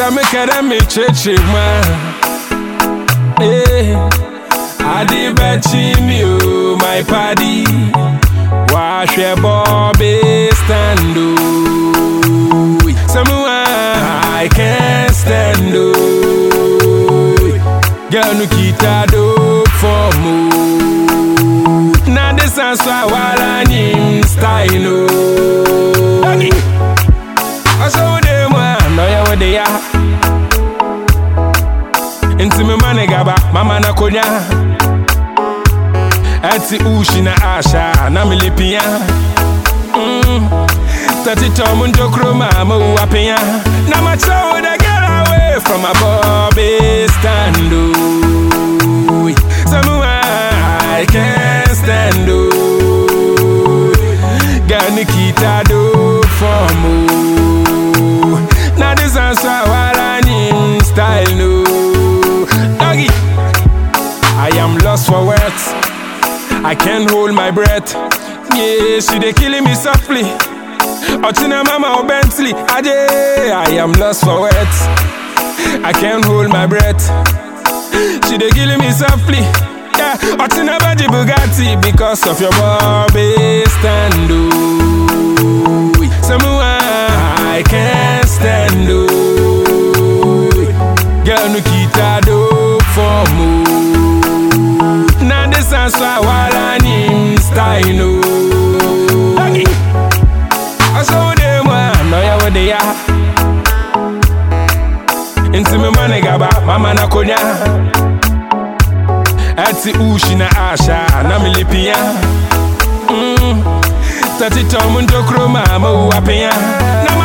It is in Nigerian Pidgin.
Some me cheche man. Adi bachi me oh my paddy. Wash your Bobby stand oh. Someone I can't stand oh. Girl no kita do for mo. Now this is why I need style oh. I saw them one, no ya what they are. Into me money gaba, mama na konya. Ati ushi na asha, na milipia. Tati tomu njokro mama uwapia. Na macho da get away from my Bobby stand oh. Someone I can't stand oh. Gani kita do for mo. Now this answer what I need style no. Doggy, I am lost for words. I can't hold my breath. Yeah, she dey killing me softly. Ochina mama or Bentley. I am lost for words. I can't hold my breath. She dey killing me softly. Yeah, Ochina baji Bugatti because of your Bobby stand oh. Someone I can't stand oh. Girl no kita do for mo. Now this is why I need style no. I saw them one, no ya what they are. Into me money gaba, mama na konya. Ati ushi na asha, na milipia. Tati tomu ndokro mama uwapia.